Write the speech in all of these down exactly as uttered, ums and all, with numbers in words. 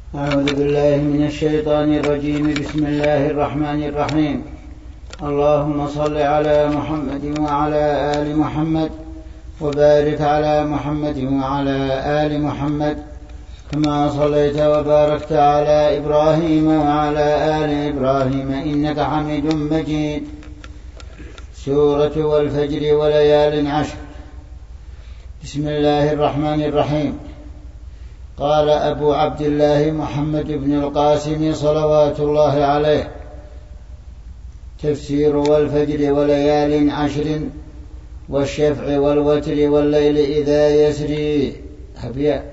أعوذ بالله من الشيطان الرجيم. بسم الله الرحمن الرحيم. اللهم صل على محمد وعلى آل محمد وبارك على محمد وعلى آل محمد كما صليت وباركت على إبراهيم وعلى آل إبراهيم إنك حميد مجيد. سورة والفجر وليال عشر. بسم الله الرحمن الرحيم. قال أبو عبد الله محمد بن القاسم صلوات الله عليه: تفسير والفجر وليال عشر والشفع والوتر والليل إذا يسري. هبياء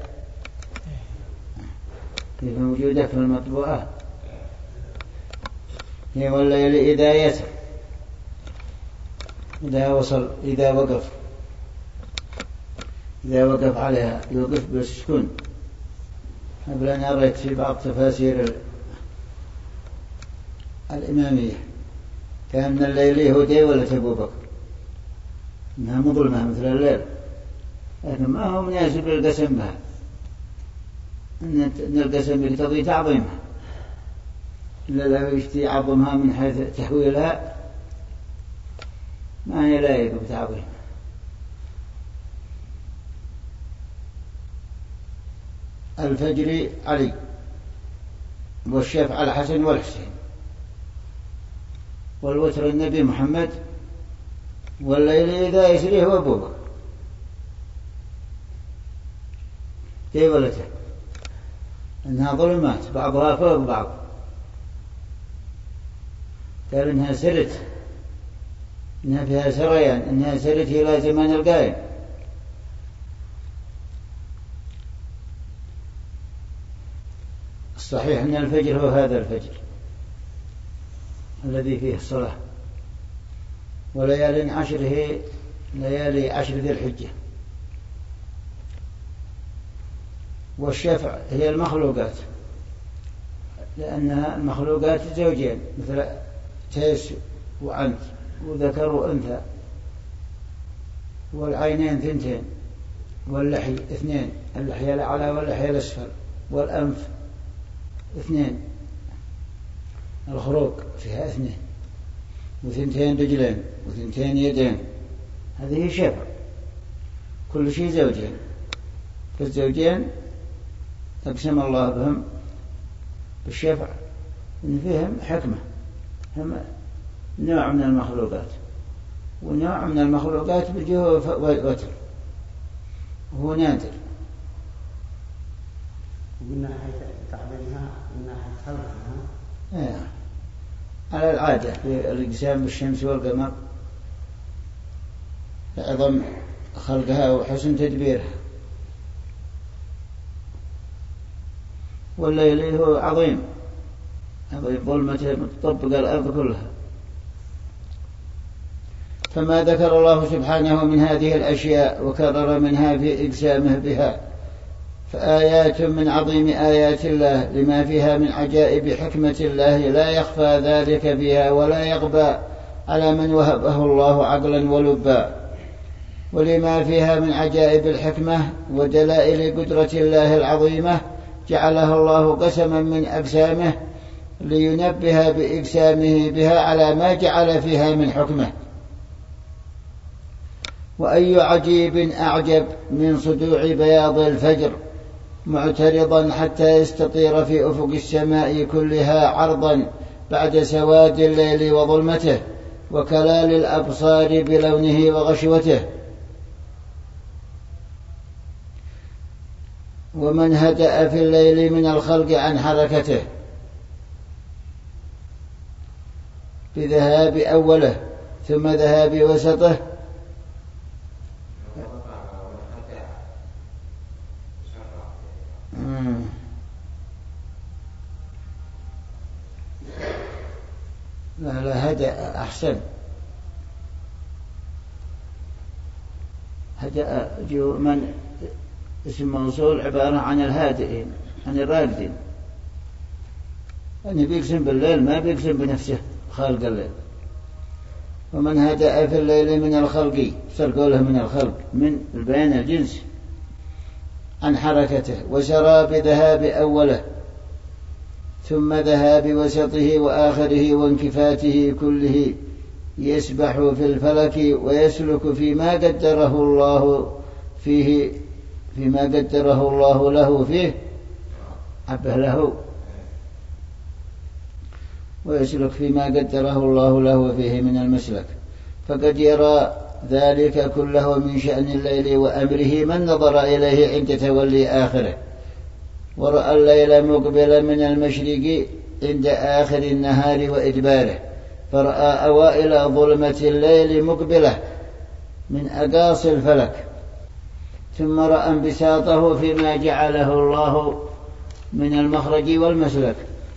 هي موجودة في المطبوعات، هي والليل إذا يسر، إذا وصل، إذا وقف، إذا وقف عليها يوقف بالسكون. قبل أن أريت في بعض تفاسير الإمامية كأن الليل هدي ولا تبو بكر، إنها مظلمة مثل الليل، لكن ما هو مناسب للقسم بها، أن القسم يقتضي تعظيمها، إلا لو يشتي عظمها من حيث تحويلها ما يلايق بتعظيمها. الفجر علي، والشفع الحسن والحسين، والوتر النبي محمد، والليل إذا يسري هو أبو بكر. كيف ولته إنها ظلمات بعضها فوق بعض، قال إنها سرت، إنها فيها سريان، إنها سرت إلى زمان القائم. الصحيح أن الفجر هو هذا الفجر الذي فيه الصلاة، وليال عشر هي ليالي عشر ذي الحجة. والشفع هي المخلوقات، لأنها المخلوقات زوجين مثل تيس وعنت وذكر وأنثى، والعينين ثنتين، واللحي اثنين، اللحية الأعلى واللحية الأسفل، والأنف اثنين، الخروق فيها اثنين، وثنتين رجلين وثنتين يدين، هذه شفع. كل شيء زوجين، فالزوجين أقسم الله بهم بالشفع إن فيهم حكمة، هم نوع من المخلوقات، ونوع من المخلوقات بالجوف وتر، وهو نادر. من ناحية تعبيرها، من ناحية خلقها، آه. على العادة في الإجسام بالشمس والقمر لعظم خلقها وحسن تدبيرها. والليل هو عظيم، عظيم ظلمته متطبق الأرض كلها. فما ذكر الله سبحانه من هذه الأشياء وكرر منها في إقسامه بها، فآيات من عظيم آيات الله لما فيها من عجائب حكمة الله لا يخفى ذلك فيها ولا يغبى على من وهبه الله عقلا ولبا، ولما فيها من عجائب الحكمة ودلائل قدرة الله العظيمة جعلها الله قسما من أقسامه لينبه بإقسامه بها على ما جعل فيها من حكمه. وأي عجيب أعجب من صدوع بياض الفجر معترضا حتى يستطير في أفق السماء كلها عرضا بعد سواد الليل وظلمته وكلال الأبصار بلونه وغشوته. ومن هدأ في الليل من الخلق عن حركته بذهاب أوله ثم ذهاب وسطه لا لا هدأ أحسن. هدأ جو من اسم موصول عبارة عن الهادئين، عن الراقدين، يعني بيقسم بالليل ما بيقسم بنفسه خالق الليل. ومن هدأ في الليل من الخلق، سرقوله من الخلق من البيان الجنسي، عن حركته وسرى بذهاب أوله ثم ذهاب وسطه وآخره وانكفاته كله يسبح في الفلك ويسلك فيما قدره الله فيه فيما قدره الله له فيه عبه له ويسلك فيما قدره الله له فيه من المسلك، فقد يرى ذلك كله من شأن الليل وأمره من نظر إليه عند تولي آخره، ورأى الليل مقبلا من المشرق عند آخر النهار وإدباره، فرأى أوائل ظلمة الليل مقبلة من أقاصي الفلك، ثم رأى انبساطه فيما جعله الله من المخرج والمسلك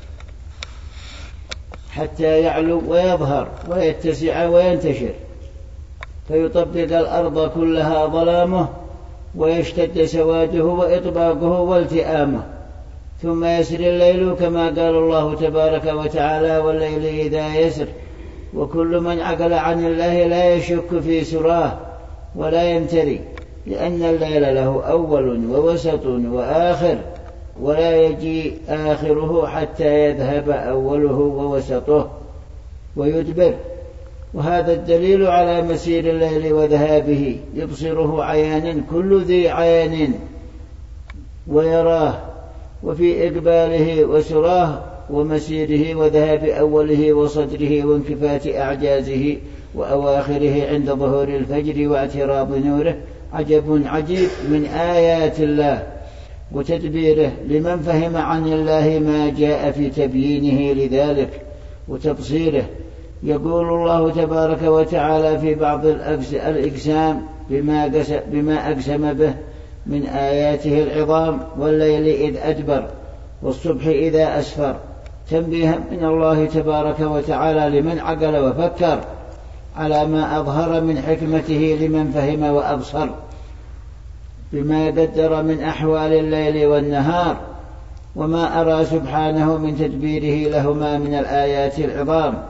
حتى يعلو ويظهر ويتسع وينتشر، فيطبق الأرض كلها ظلامه ويشتد سواده وإطباقه والتئامه، ثم يسر الليل كما قال الله تبارك وتعالى: والليل إذا يسر. وكل من عقل عن الله لا يشك في سراه ولا يمتري، لأن الليل له أول ووسط وآخر، ولا يجي آخره حتى يذهب أوله ووسطه ويدبر. وهذا الدليل على مسير الليل وذهابه يبصره عيانا كل ذي عيان ويراه، وفي إقباله وسراه ومسيره وذهاب أوله وصدره وانكفات أعجازه وأواخره عند ظهور الفجر واعتراض نوره عجب عجيب من آيات الله وتدبيره لمن فهم عن الله ما جاء في تبيينه لذلك وتبصيره. يقول الله تبارك وتعالى في بعض الأقسام بما أقسم به من آياته العظام: والليل إذ أدبر والصبح إذا أسفر، تنبيها من الله تبارك وتعالى لمن عقل وفكر على ما أظهر من حكمته لمن فهم وأبصر بما قدر من أحوال الليل والنهار، وما أرى سبحانه من تدبيره لهما من الآيات العظام.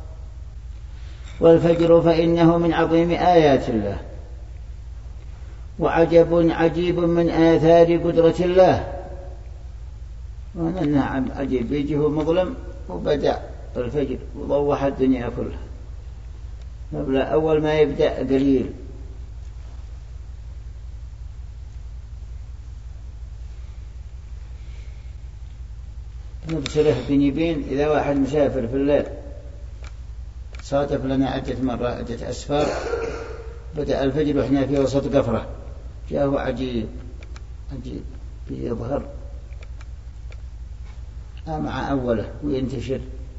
والفجر فإنه من عظيم آيات الله، وعجب عجيب من آثار قدرة الله. نعم عجيب، يجيه مظلم وبدأ الفجر وضوح الدنيا كلها، قبل أول ما يبدأ قليل. نبصره بنيبين إذا واحد مسافر في الليل صادف لنا عدة مرة عدة أسفار، بدأ الفجر وإحنا في وسط قفرة، جاءه عجيب عجيب يظهر مع أوله وينتشر.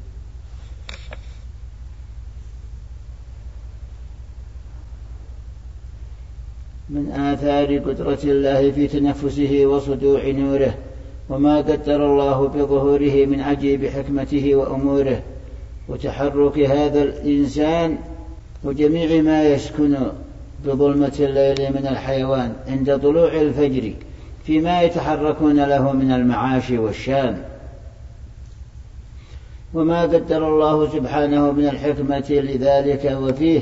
من آثار قدرة الله في تنفسه وصدوع نوره، وما قدر الله بظهوره من عجيب حكمته وأموره، وتحرك هذا الإنسان وجميع ما يسكن بظلمة الليل من الحيوان عند طلوع الفجر فيما يتحركون له من المعاش والشان، وما قدر الله سبحانه من الحكمة لذلك وفيه،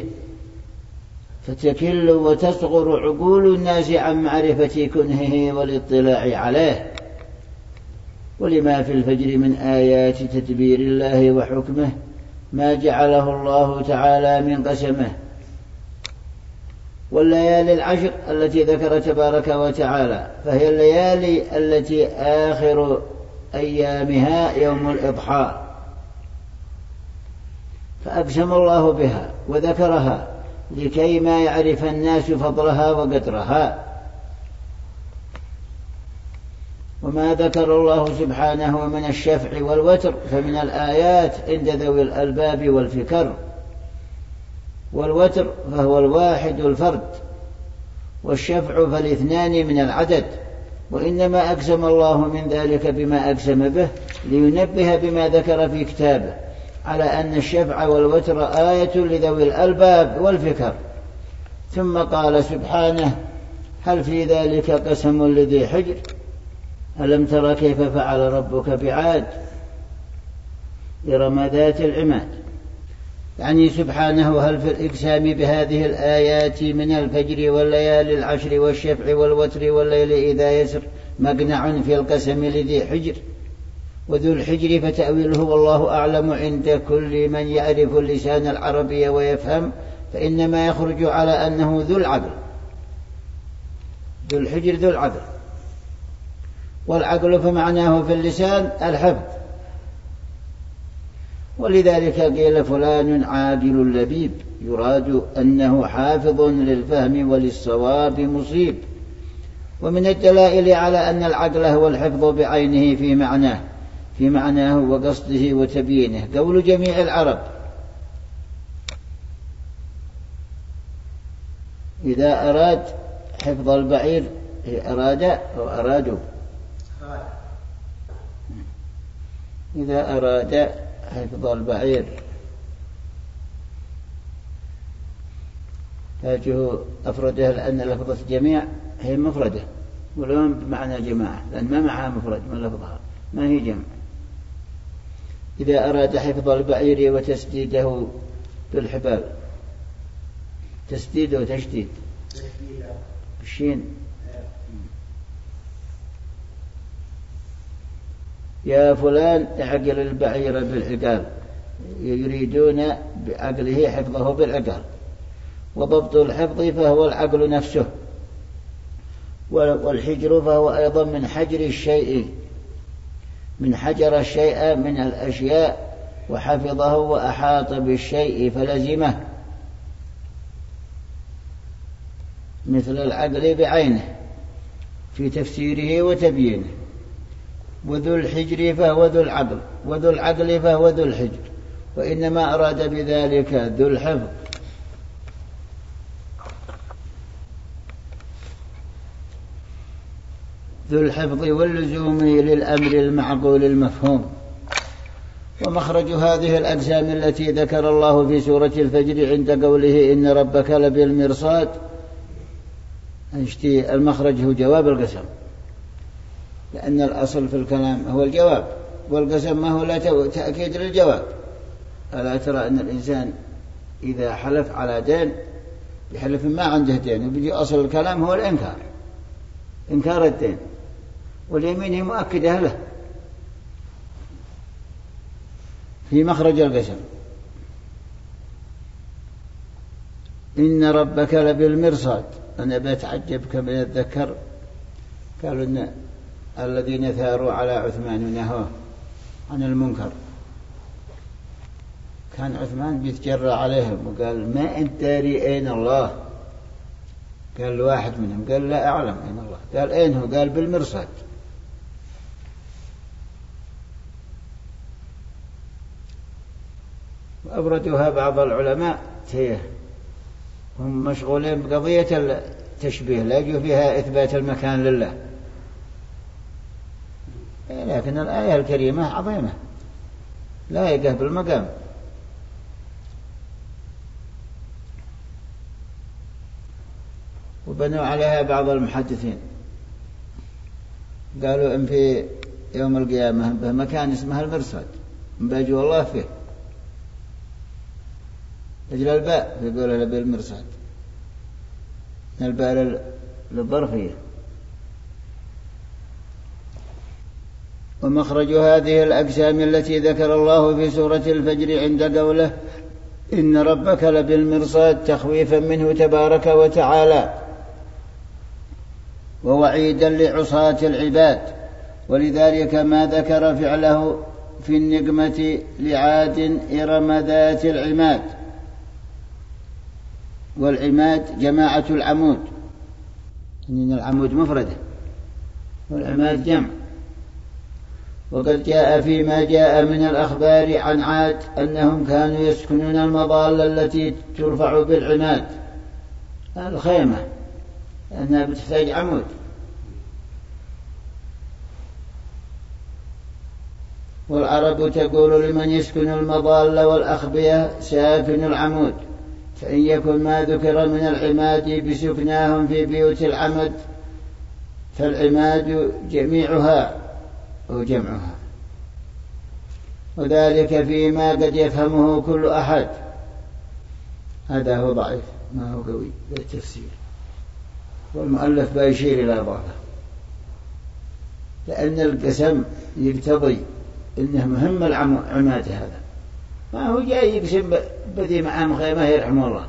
فتكل وتصغر عقول الناس عن معرفة كنهه والاطلاع عليه. ولما في الفجر من آيات تدبير الله وحكمه ما جعله الله تعالى من قسمه. والليالي العشر التي ذكر تبارك وتعالى فهي الليالي التي آخر أيامها يوم الإضحى، فأقسم الله بها وذكرها لكي ما يعرف الناس فضلها وقدرها. وما ذكر الله سبحانه من الشفع والوتر فمن الآيات عند ذوي الألباب والفكر. والوتر فهو الواحد الفرد، والشفع فالاثنان من العدد، وإنما أقسم الله من ذلك بما أقسم به لينبه بما ذكر في كتابه على أن الشفع والوتر آية لذوي الألباب والفكر. ثم قال سبحانه: هل في ذلك قسم لذي حجر ألم تر كيف فعل ربك بعاد إرم ذات العماد. يعني سبحانه هل في الإقسام بهذه الآيات من الفجر والليالي العشر والشفع والوتر والليل إذا يسر مقنع في القسم لذي حجر، وذو الحجر فتأويله والله أعلم عند كل من يعرف اللسان العربي ويفهم، فإنما يخرج على أنه ذو العقل. ذو الحجر ذو العقل، والعقل فمعناه في اللسان الحفظ، ولذلك قيل فلان عاقل لبيب، يراد أنه حافظ للفهم وللصواب مصيب. ومن الدلائل على أن العقل هو الحفظ بعينه في معناه في معناه وقصده وتبيينه قول جميع العرب إذا أراد حفظ البعير أراد أو أرادوا إذا أراد حفظ البعير فاجه أفرده، لأن لفظة جميع هي مفردة ولو بمعنى جماعة، لأن ما معها مفرد من لفظها، ما هي جمع. إذا أراد حفظ البعير وتسديده بالحبال، تسديد وتشديد بالشين. يا فلان اعقل البعير بالعقال، يريدون بعقله حفظه بالعقال. وضبط الحفظ فهو العقل نفسه، والحجر فهو أيضا من حجر الشيء، من حجر الشيء من الأشياء وحفظه وأحاط بالشيء فلزمه، مثل العقل بعينه في تفسيره وتبيينه. وذو الحجر فهو ذو العقل، وذو العقل فهو ذو الحجر، وإنما أراد بذلك ذو الحفظ. ذو الحفظ واللزوم للأمر المعقول المفهوم. ومخرج هذه الأجسام التي ذكر الله في سورة الفجر عند قوله إن ربك لبالمرصاد، المخرج هو جواب القسم، لأن الأصل في الكلام هو الجواب، والقسم ما هو لا تأكيد للجواب. ألا ترى أن الإنسان إذا حلف على دين بحلف ما عنده دين، وبيجي أصل الكلام هو الإنكار، إنكار الدين، واليمين هي مؤكدة له في مخرج القسم. إن ربك لبالمرصاد. أنا بتعجب كم يتذكر قالوا إن الذين ثاروا على عثمان ونهوه عن المنكر، كان عثمان بيتجرى عليهم وقال ما أنت داري أين الله؟ قال واحد منهم قال لا أعلم أين الله. قال أين هو؟ قال بالمرصاد. وأبردوها بعض العلماء تيه هم مشغولين بقضية التشبيه، لا يجوا فيها إثبات المكان لله، لكن الآية الكريمة عظيمة لايقة بالمقام. وبنوا عليها بعض المحدثين قالوا إن في يوم القيامة بمكان اسمها المرصاد بيجوا الله فيه أجل الباء يقول بالمرصاد، الباء للظرفية. ومخرج هذه الأجسام التي ذكر الله في سورة الفجر عند قوله إن ربك لبالمرصاد تخويفا منه تبارك وتعالى ووعيدا لعصاة العباد، ولذلك ما ذكر فعله في النقمة لعاد إرم ذات العماد. والعماد جماعة العمود، إن العمود مفردة والعماد جمع. وقد جاء فيما جاء من الأخبار عن عاد أنهم كانوا يسكنون المظال التي ترفع بالعماد، الخيمة، لأنها بتحتاج عمود. والعرب تقول لمن يسكن المظال والأخبية ساكن العمود، فإن يكن ما ذكر من العماد بسكناهم في بيوت العمد فالعماد جميعها أو جمعها، وذلك فيما قد يفهمه كل أحد. هذا هو ضعيف ما هو قوي بالتفسير، والمؤلف بيشير إلى ضعفه، لأن القسم يقتضي إنه مهم العماد هذا، ما هو جاي يقسم بدي معهم خيمة يرحم الله،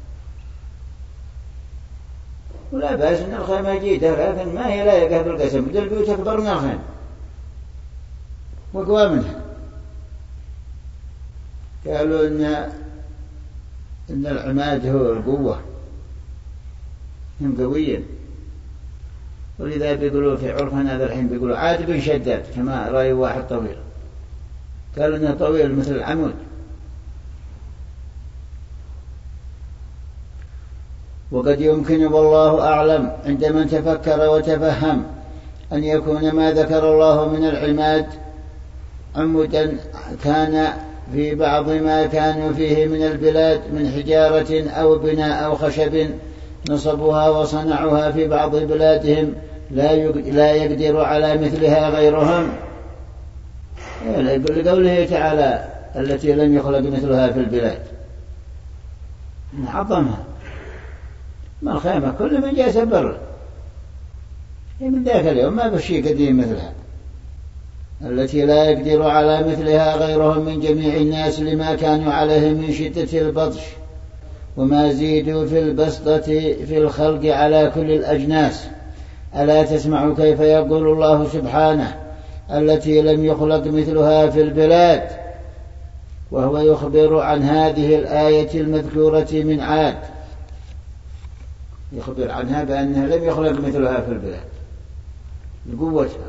ولا بأس إن الخيمة جيدة لكن ما هي لايقة بالقسم، بدل البيوت أكبر من الخيمة وقوى منها. قالوا إن إن العماد هو القوة، هم قويين، ولذا بيقولوا في عرفنا هذا الحين بيقولوا عاد بن شداد كما رأي واحد طويل، قالوا إنه طويل مثل العمود. وقد يمكن والله أعلم عند من تفكر وتفهم أن يكون ما ذكر الله من العماد عمدا كان في بعض ما كانوا فيه من البلاد من حجارة أو بناء أو خشب نصبوها وصنعوها في بعض بلادهم لا يقدر على مثلها غيرهم، لقوله تعالى التي لم يخلق مثلها في البلاد، نعظمها. ما الخيمة كل من جاء سبر من ذاك اليوم ما بشي قديم مثلها، التي لا يقدر على مثلها غيرهم من جميع الناس لما كانوا عليه من شدة البطش وما زيدوا في البسطة في الخلق على كل الأجناس. ألا تسمع كيف يقول الله سبحانه التي لم يخلق مثلها في البلاد، وهو يخبر عن هذه الآية المذكورة من عاد، يخبر عنها بأنها لم يخلق مثلها في البلاد لقوتها.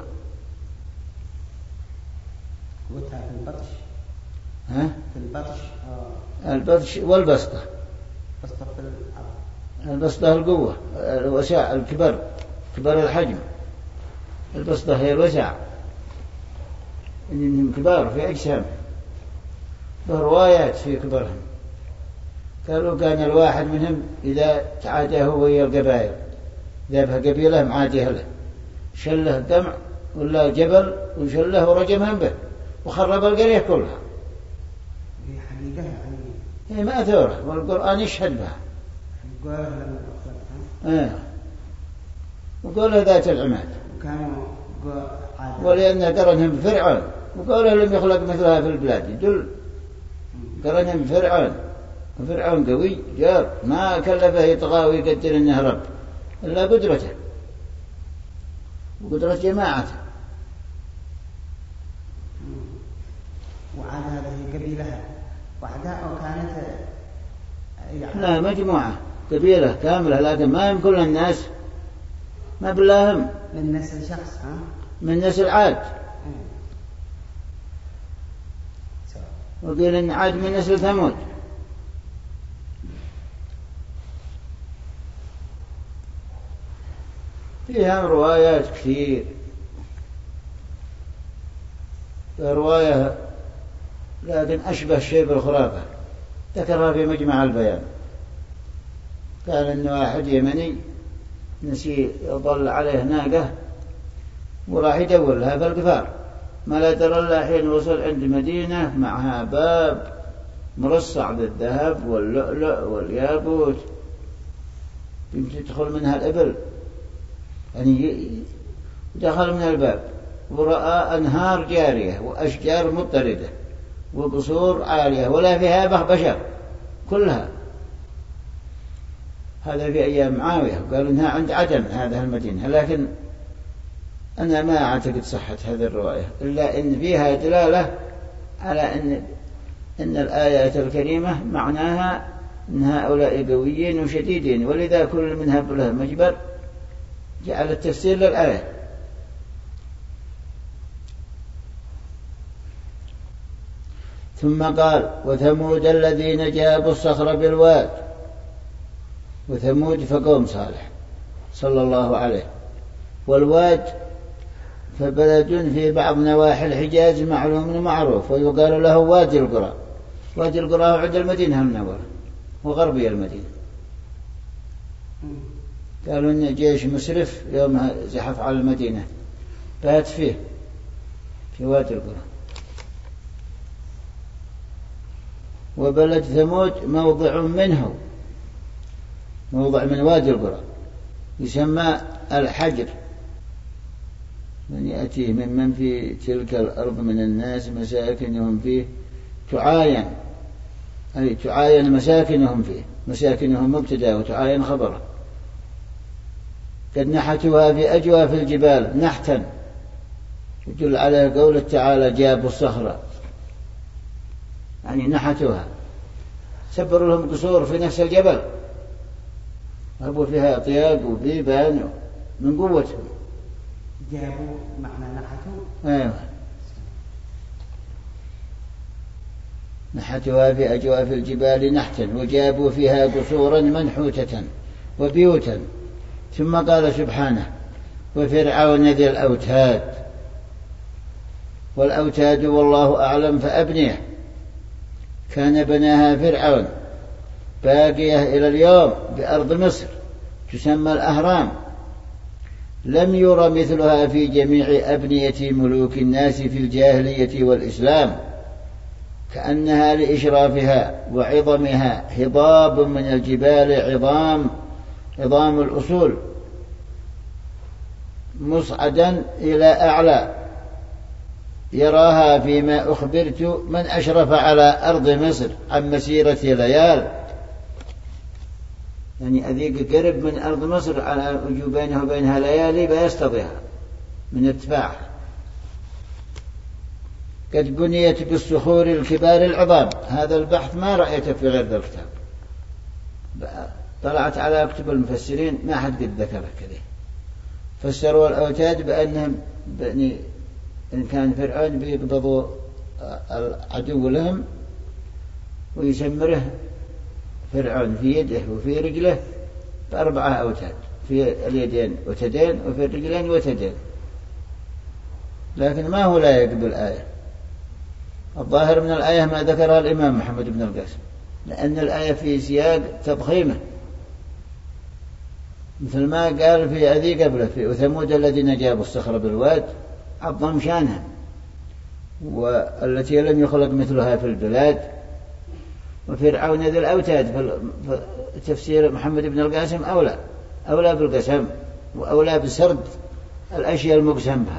قوتها في البطش، ها؟ في البطش آه. البطش والبسطة، بسطة في الأرض، البسطة القوة الوسع الكبر كبر الحجم، البسطة هي الوسع إنهم كبار في أجسام، بروايات في كبرهم. قالوا كان الواحد منهم إذا تعاده ويا القبائل ذابها قبيلة معادية له شله دمع ولا جبل وشله ورجمهم به وخرب القرية كلها. هي حقيقة يعني هي مأثورة والقرآن يشهد بها. آه. وقوله ذات العماد وكانوا ولأن قرنهم فرعون، وقوله لم يخلق مثلها في البلاد يدل قرنهم فرعون، وفرعون قوي جار ما كلفه يطغى ويقدر انه رب الا قدرته وقدرة جماعته. وعاد هذه قبيلة وحدها أو كانت يعني لا مجموعة قبيلة كاملة، لكن ما هم كل الناس، ما بلاهم من نسل شخص ها؟ من نسل عاد. وقيل إن عاد من نسل ثمود. فيها روايات كثير، رواية لكن أشبه شيء بالخرافة ذكرها في مجمع البيان. كان إن واحد يمني نسي يضل عليه ناقة وراح يدور لها في القفار، ما لا ترى إلا حين وصل عند مدينة معها باب مرصع بالذهب واللؤلؤ والياقوت تدخل منها الإبل، يعني دخل من الباب ورأى أنهار جارية وأشجار مضطردة وقصور عالية ولا فيها بشر كلها. هذا في أيام معاوية، وقالوا إنها عند عدن هذه المدينة، لكن أنا ما أعتقد صحة هذه الرواية إلا إن فيها دلالة على أن إن الآية الكريمة معناها أن هؤلاء قويين وشديدين، ولذا كل منها له مجبر جعل التفسير للآية. ثم قال وثمود الذين جابوا الصخر بالواد، وثمود فقوم صالح صلى الله عليه، والواد فبلد في بعض نواحي الحجاز معلوم معروف ويقال له وادي القرى. وادي القرى عند المدينة المنورة وغربي المدينة. قالوا إن جيش مسرف يوم زحف على المدينة بات فيه في وادي القرى. وبلد ثمود موضع منه، موضع من وادي القرى يسمى الحجر، من يأتيه ممن في تلك الأرض من الناس مساكنهم فيه تعاين، أي تعاين مساكنهم فيه، مساكنهم مبتدأ وتعاين خبره. قد نحتها في أجواف الجبال نحتا، يدل على قوله تعالى جابوا الصخرة، يعني نحتها، سبروا لهم قصور في نفس الجبل، أبوا فيها طياق وبيبان من قوتهم. جابوا معنى نحتوا. أيوة. نحتها في أجواف الجبال نحتا وجابوا فيها قصورا منحوتة وبيوتا. ثم قال سبحانه وفرعون ذي الأوتاد. والأوتاد والله أعلم فأبنيه، كان بناها فرعون باقية إلى اليوم بأرض مصر تسمى الأهرام، لم ير مثلها في جميع أبنية ملوك الناس في الجاهلية والإسلام، كأنها لإشرافها وعظمها هضاب من الجبال عظام عظام الأصول مصعدا إلى أعلى، يراها فيما أخبرت من أشرف على أرض مصر عن مسيرة ليال. يعني أذيق قرب من أرض مصر على بينه وبينها ليالي بيستطيعها من ارتفاعها. قد بنيت بالصخور الكبار العظام. هذا البحث ما رأيته في غير ذا الكتاب، طلعت على كتب المفسرين ما حد قد ذكره كذا. فسروا الأوتاد بأنهم بأني إن كان فرعون بيقبضوا العدو لهم ويسمره فرعون في يده وفي رجله بأربعة أوتاد، في اليدين وتدين وفي الرجلين وتدين. لكن ما هو لا يقبل الآية. الظاهر من الآية ما ذكرها الإمام محمد بن القاسم، لأن الآية في سياق تضخيمه، مثل ما قال في أذي قبله في وثمود الذين جابوا الصخر بالواد عظم شانها، والتي لم يخلق مثلها في البلاد، وفرعون ذي الأوتاد. في تفسير محمد بن القاسم أولى أولى بالقسم وأولى بسرد الأشياء المقسم بها.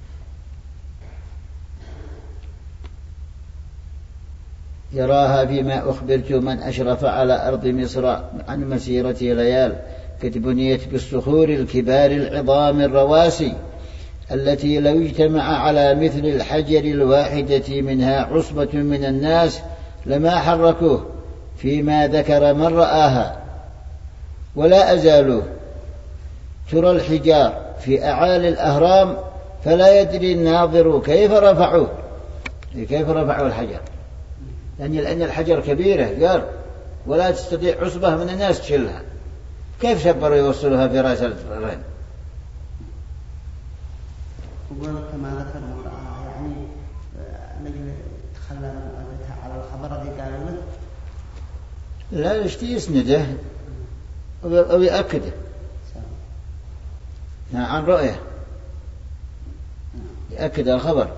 يراها فيما أخبرت من أشرف على أرض مصر عن مسيرة ليال. قد بنيت بالصخور الكبار العظام الرواسي التي لو اجتمع على مثل الحجر الواحدة منها عصبة من الناس لما حركوه، فيما ذكر من رآها. ولا أزالوا ترى الحجار في أعالي الأهرام فلا يدري الناظر كيف رفعوه، كيف رفعوا الحجر، يعني لأن الحجر كبيرة قال ولا تستطيع عصبة من الناس تشيلها، كيف شبروا يوصلها في رأس الرين. وكما ذكر يعني نجي تخلى على الخبر الذي قال له لا يشتي يسنده أو يأكده عن رؤية، يأكد الخبر.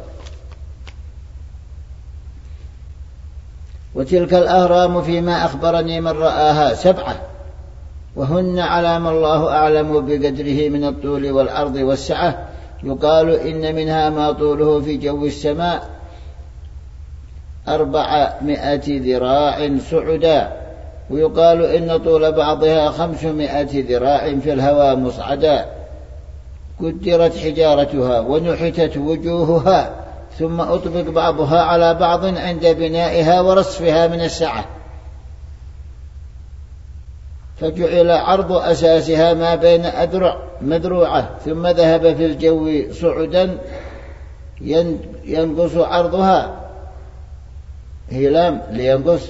وتلك الأهرام فيما أخبرني من رآها سبعة، وهن على ما الله أعلم بقدره من الطول والعرض والسعة. يقال إن منها ما طوله في جو السماء أربعمائة ذراع صعدا، ويقال إن طول بعضها خمسمائة ذراع في الهواء مصعدا. قدرت حجارتها ونحتت وجوهها ثم أطبق بعضها على بعض عند بنائها ورصفها من السعة، فجعل عرض أساسها ما بين أذرع مذروعة، ثم ذهب في الجو صعدا ينقص عرضها هلام لينقص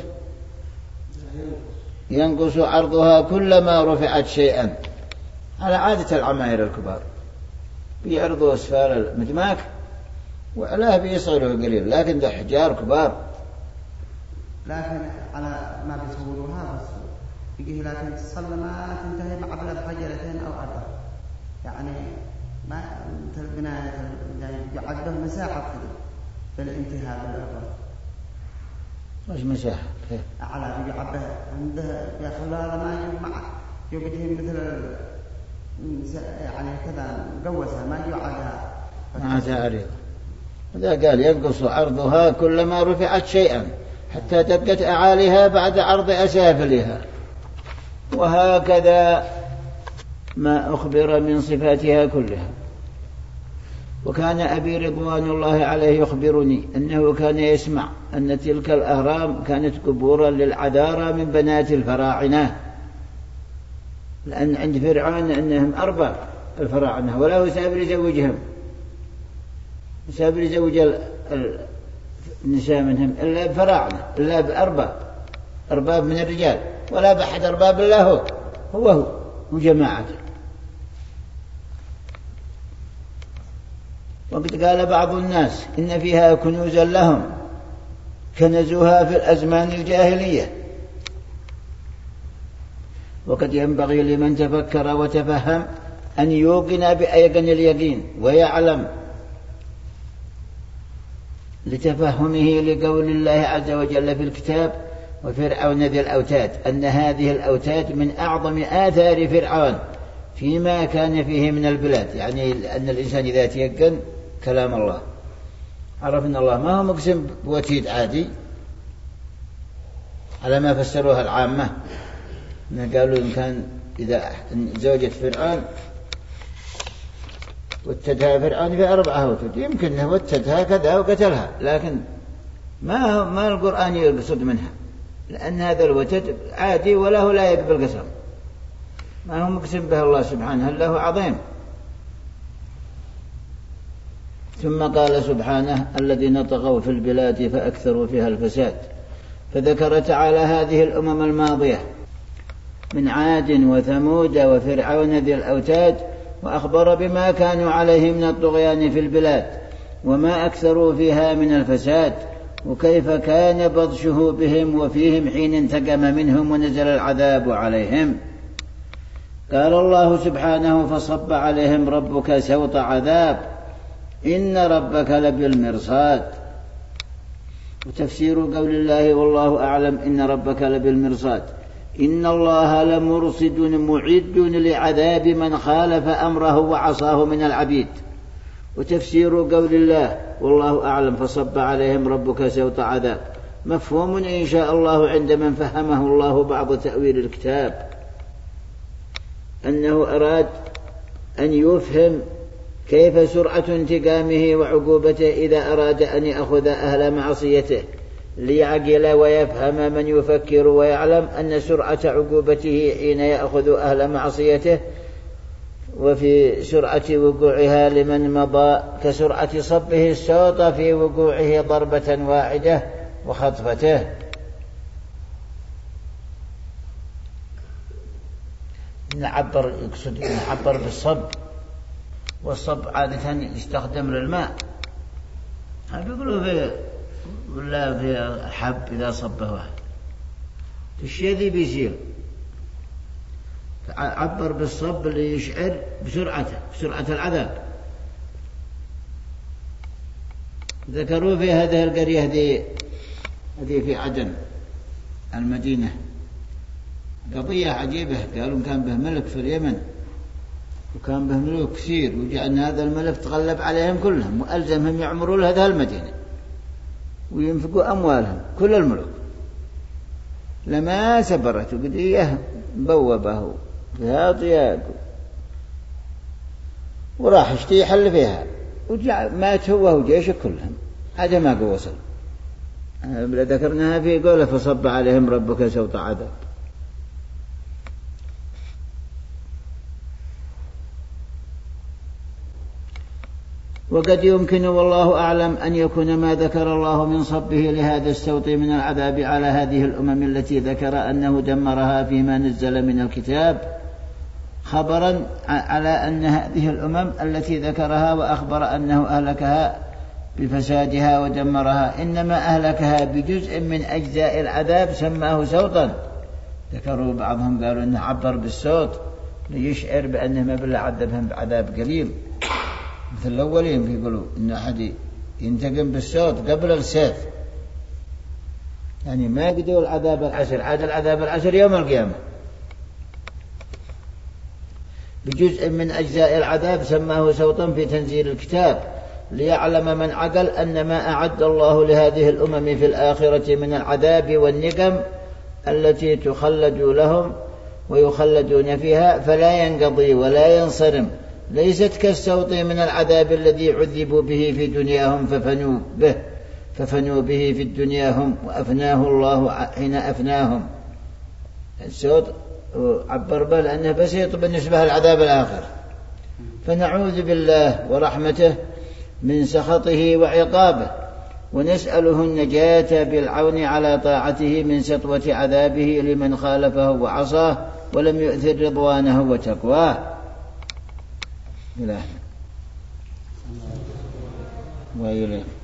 ينقص عرضها كلما رفعت شيئا، على عادة العماير الكبار بيعرضوا أسفار المدماك وعلاه بيصغروا قليل، لكن ذا حجار كبار. لكن على ما بيصوروها بس يجي لكن تصل ما تنتهي مع بلد حجرتين أو أربع، يعني ما البناية يعده مساحة في الانتهاء بالأرض. وش مساحة؟ كيف؟ على يعده عنده يأخذ هذا ما يجمع يقدهم مثل يعني كذا مقوسة ما يعدها مع تعريض. هذا قال ينقص عرضها كلما رفعت شيئا حتى دقت أعاليها بعد عرض أسافلها. وهكذا ما أخبر من صفاتها كلها. وكان أبي رضوان الله عليه يخبرني أنه كان يسمع أن تلك الأهرام كانت قبورا للعذارى من بنات الفراعنة، لأن عند فرعون أنهم أربع الفراعنة ولا هو سابر يزوجهم، سابر يزوج النساء منهم إلا بفراعنة، إلا بأرباب أرباب من الرجال، ولا بأحد أرباب إلا هو هو هو وجماعته. وقد قال بعض الناس إن فيها كنوزا لهم كنزوها في الأزمان الجاهلية. وقد ينبغي لمن تفكر وتفهم أن يوقن بأيقن اليقين ويعلم لتفهمه لقول الله عز وجل في الكتاب وفرعون ذي الأوتاد أن هذه الأوتاد من أعظم آثار فرعون فيما كان فيه من البلاد. يعني أن الإنسان إذا تيقن كلام الله عرف أن الله ما هو مقسم بوتيد عادي على ما فسروها العامة، قالوا إن كان إذا زوجة فرعون واتدها فرعون في أربعة وتد يمكن أنه واتدها كذا وقتلها، لكن ما ما القرآن يقصد منها، لأن هذا الوتد عادي ولا هو لا يقبل قسم، ما هو مقسم به الله سبحانه الله عظيم. ثم قال سبحانه الذين طغوا في البلاد فأكثروا فيها الفساد. فذكر تعالى هذه الأمم الماضية من عاد وثمود وفرعون ذي الأوتاد، وأخبر بما كانوا عليه من الطغيان في البلاد وما أكثروا فيها من الفساد، وكيف كان بطشه بهم وفيهم حين انتقم منهم ونزل العذاب عليهم. قال الله سبحانه فصب عليهم ربك سوط عذاب إن ربك لبالمرصاد. وتفسير قول الله والله أعلم إن ربك لبالمرصاد إن الله لمرصد معد لعذاب من خالف أمره وعصاه من العبيد. وتفسير قول الله والله أعلم فصب عليهم ربك سوط عذاب مفهوم إن شاء الله عند من فهمه الله بعض تأويل الكتاب، أنه أراد أن يفهم كيف سرعة انتقامه وعقوبته إذا أراد أن يأخذ أهل معصيته، ليعقل ويفهم من يفكر ويعلم أن سرعة عقوبته حين يأخذ أهل معصيته وفي سرعة وقوعها لمن مضى كسرعة صبه السوط في وقوعه ضربة واحدة وخطفته. نعبر يقصد نعبر بالصب، والصب عادة يستخدم للماء، بيقولوا في ولا في حب إذا صبه واحد الشيء ذي بيصير. عبر بالصب اللي يشعر بسرعته بسرعة العذاب. ذكروا في هذه القرية ذي هذه في عدن المدينة قضية عجيبة، قالوا كان به ملك في اليمن وكان به ملوك كثير، وجاء أن هذا الملك تغلب عليهم كلهم وألزمهم يعمروا لهذه المدينة وينفقوا أموالهم كل الملوك، لما سبرت قضية بوبه فيها ضياق وراح اشتي حل فيها وجاء مات هو وجيشه كلهم هذا ما وصل. ذكرناها في قوله فصب عليهم ربك سوط عذاب. وقد يمكن والله أعلم أن يكون ما ذكر الله من صبه لهذا السوط من العذاب على هذه الأمم التي ذكر أنه دمرها فيما نزل من الكتاب خبرا على أن هذه الأمم التي ذكرها وأخبر أنه أهلكها بفسادها ودمرها إنما أهلكها بجزء من أجزاء العذاب سماه سوطا. ذكروا بعضهم قالوا أنه عبر بالصوت ليشعر بأنه ما بالله عذبهم بعذاب قليل، مثل الأولين بيقولوا إن أحد ينتقم بالصوت قبل السيف، يعني ما قدوا العذاب العشر، عاد العذاب العشر يوم القيامة. بجزء من أجزاء العذاب سماه سوطا في تنزيل الكتاب ليعلم من عقل أن ما أعد الله لهذه الأمم في الآخرة من العذاب والنقم التي تخلد لهم ويخلدون فيها فلا ينقضي ولا ينصرم، ليست كالسوط من العذاب الذي عذبوا به في دنياهم ففنوا به ففنوا به في دنياهم وأفناه الله حين أفناهم. السوط عبر به لأنه بسيط بالنسبة للعذاب الآخر. فنعوذ بالله ورحمته من سخطه وعقابه، ونسأله النجاة بالعون على طاعته من سطوة عذابه لمن خالفه وعصاه ولم يؤثر رضوانه وتقواه. إلهنا وإليه.